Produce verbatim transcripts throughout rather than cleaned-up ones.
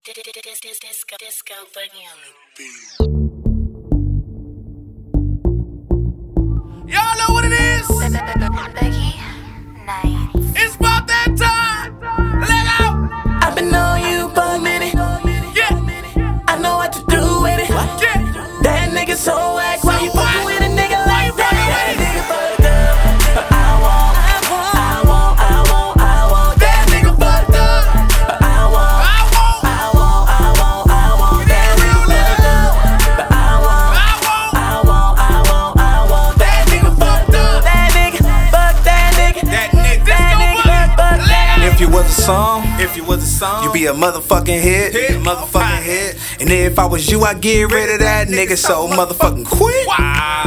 Disco, disco, boogie on the beat. Y'all know what it is? Boogie Nights. It's about that time. Let out. I've been on you for a minute. Yeah. I know what to do with it. Yeah. That nigga so whack. Why you So fucking whack. with a nigga Why like you that? fucking That with nigga fucked up. I want, I want, I want, I want. That nigga fucked up. I want, I won't. I want, I want, I want. That nigga fucked up. I want, I won't. I want, I want, I want. That nigga fucked up. That nigga, fuck that nigga. That nigga. That Disco nigga, boogie. fuck that nigga. If you was a song, If you was a song, you be a motherfucking hit, Hit. a motherfucking hit. And if I was you, I'd get rid of that nigga so motherfucking quick. Wow.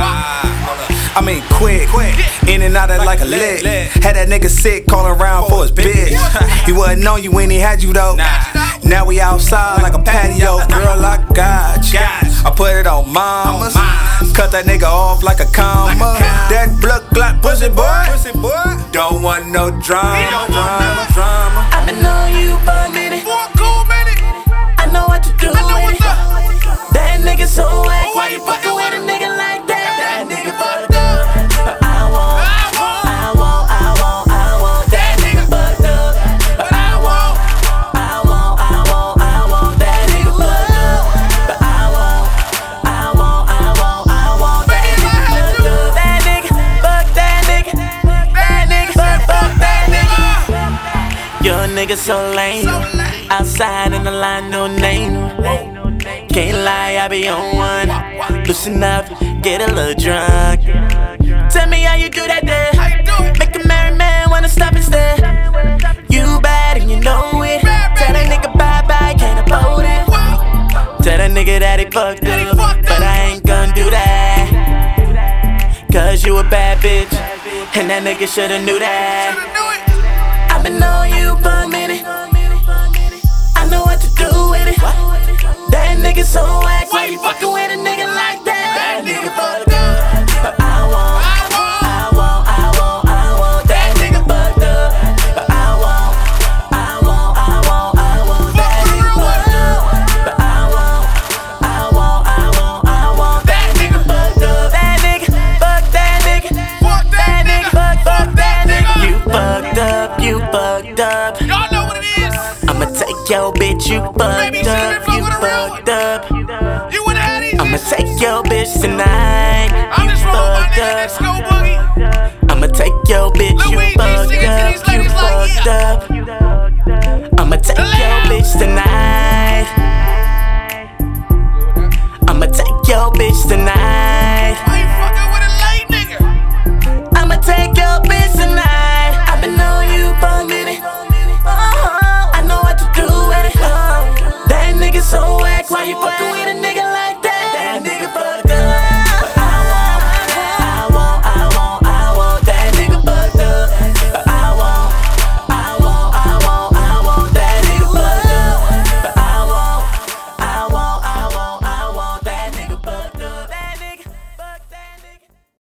I mean quick, Quick. in and out of like a lick. lick. Had that nigga sick, calling around for his bitch. He wasn't on you when he had you though. Nah. Now we outside like a patio, girl. I got you. Got you. I put it on mamas. Mamas. Cut that nigga off like a comma. comma. That blood clot pussy boy. Pussy boy. Don't want no drama, He don't want drama, no- drama. I've been on you for a minute. For a cool minute. I know what to do I know with what's it. up. That nigga so whack. Oh, Why you fucking with a nigga like that? That nigga fucked up. I want, I I want, I want, I want. That nigga fucked up. I want, I want, I want, I want. That nigga fucked up. I want, I want, I want, I want. That nigga fucked up. That nigga, fuck that nigga. That nigga, fuck, fuck that nigga. Your nigga so lame. So lame. Outside in the line, no name. Can't lie, I be on one. Loosen up, get a little drunk. Tell me how you do that there. How you do it? Make a married man wanna stop and stare. You bad and you know it. Bad, Tell that nigga bye bye, can't afford it. Wow. Tell that nigga that he fucked That he up, fucked but up. I ain't gonna do that. Cause you a bad bitch, and that nigga shoulda knew that. Should've knew it. I've been on you for a minute. I know what to do with it. That nigga so whack. Why you fucking with a nigga like that? That nigga fucked up. I want, I I want, I want, I want. That nigga fucked up. I want, I want, I want, I want. That nigga fucked up. I want, I want, I want, I want. That nigga fucked up. That nigga, fuck that nigga. Fuck that That nigga, nigga. fuck, fuck that nigga. nigga. You fucked up, you fucked up. Y'all know what it is. I'ma take your bitch, you Baby, fucked you up, should've been you fucking around. fucked up. You would've had easy. I'ma take your bitch tonight, I'm you just rolling my fucked nigga up. Disco Boogie. I'ma take your bitch, you Luigi fucked singing to up, these you ladies like, fucked yeah. up. I'ma take your Loud. bitch tonight. I'ma take your bitch tonight. Why you fucking with a late nigga? I'ma take your bitch tonight. I've been on you for a minute. I know what to do with it. That nigga so whack. Why you fucking